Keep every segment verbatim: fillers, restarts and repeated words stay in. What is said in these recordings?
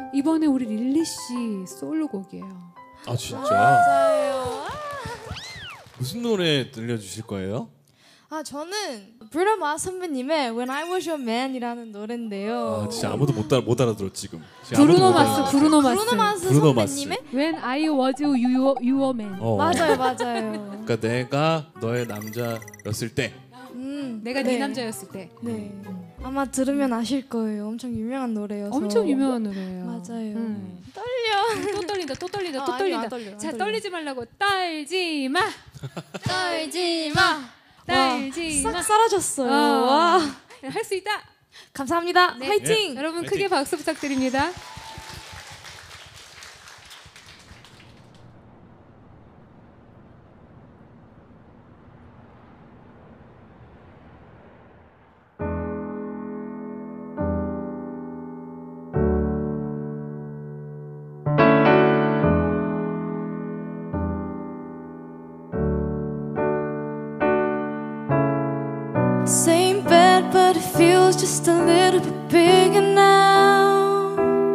이번에 우리 릴리 씨 솔로곡이에요. 아 진짜? 맞아요. 무슨 노래 들려주실 거예요? 아 저는 브루노 마스 선배님의 When I Was Your Man이라는 노래인데요. 아 진짜 아무도 못, 알아, 못 알아들었 지금. 지금 브루노 아무도 못 마스, 알아들었어. 브루노 마스. 브루노 마스 브루노 마스. 선배님의 When I was your, your man. 어. 맞아요, 맞아요. 그러니까 내가 너의 남자였을 때. 음, 내가 네. 네 남자였을 때. 네. 아마 들으면 아실 거예요. 엄청 유명한 노래여서. 엄청 유명한 노래예요. 맞아요. 음. 떨려. 또 떨린다, 또 떨린다, 아, 또 아니요, 떨린다. 안 떨려요, 안 자, 떨려요. 떨리지 말라고. 떨지 마, 떨지 마. 떨지 마. 싹 사라졌어요. 아. 와. 할 수 있다. 감사합니다. 네. 화이팅. 여러분 화이팅. 크게 박수 부탁드립니다. Same bed, but it feels just a little bit bigger now.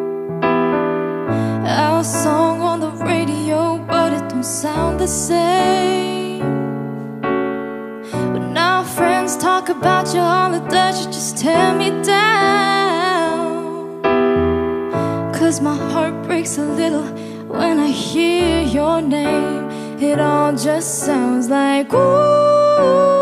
Our song on the radio, but it don't sound the same. When our friends talk about your holidays, you just tear me down. Cause my heart breaks a little when I hear your name. It all just sounds like ooh.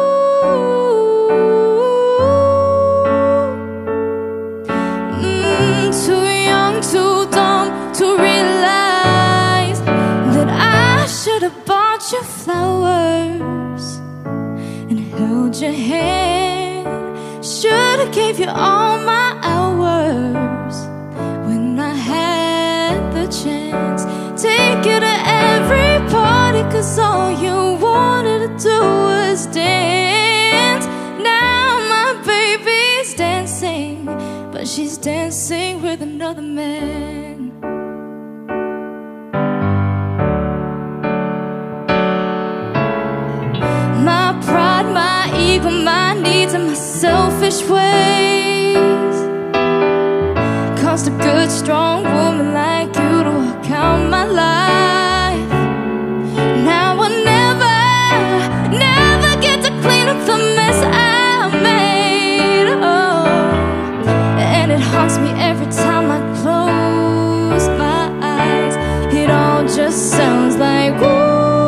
Too dumb to realize that I should have bought you flowers and held your hand. Should have gave you all my hours when I had the chance. Take you to every party, cause all you wanted to do was dance. Now my baby's dancing, but she's dancing with another man. My pride, my ego, my needs, and my selfish ways caused a good, strong woman like you to walk out my life. Now I'll never, never get to clean up the mess I made. Oh, and it haunts me every time I close my eyes. It all just sounds like ooh.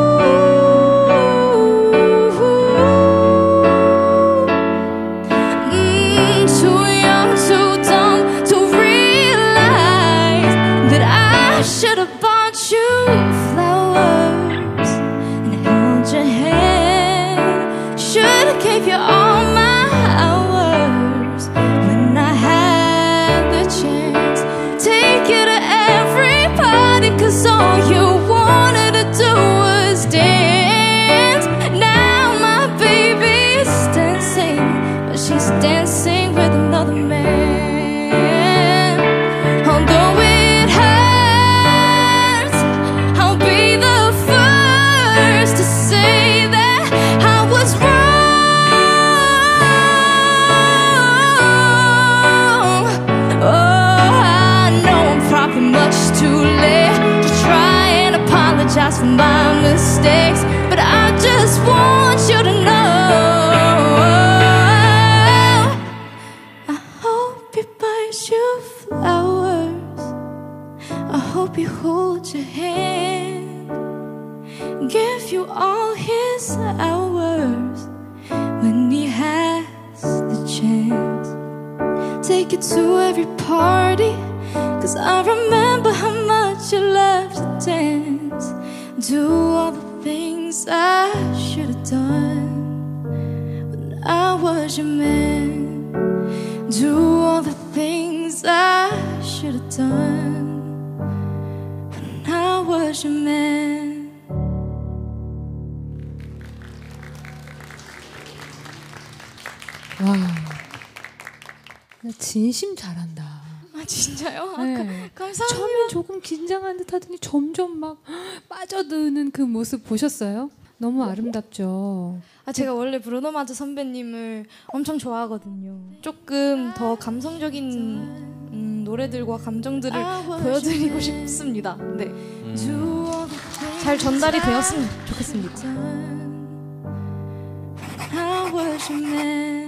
Mm, too young, too dumb to realize that I should have bought you flowers and held your hand. Should have gave you all my hours when I had the chance. Take you to every party, cause all you wanted to do was dance. Now my baby's dancing, but she's dancing with another man. Although it hurts, I'll be the first to say that I was wrong. Oh, I know I'm probably much too late to try and apologize for my mistakes, but I just want you to know I hope he buys you flowers. I hope he holds your hand, give you all his hours when he has the chance. Take you to every party, cause I remember how much you loved to dance. Do all the things I should have done when I was your man. Do all the things I should have done when I was your man. 와, 진심 잘한다. 아 진짜요? 아, 네. 가- 감사합니다. 처음엔 조금 긴장한 듯 하더니 점점 막 빠져드는 그 모습 보셨어요? 너무 아름답죠. 아 제가 원래 브루노 마스 선배님을 엄청 좋아하거든요. 조금 더 감성적인 음, 노래들과 감정들을 보여드리고 싶습니다. 네, 잘 전달이 되었으면 좋겠습니다. How was your man?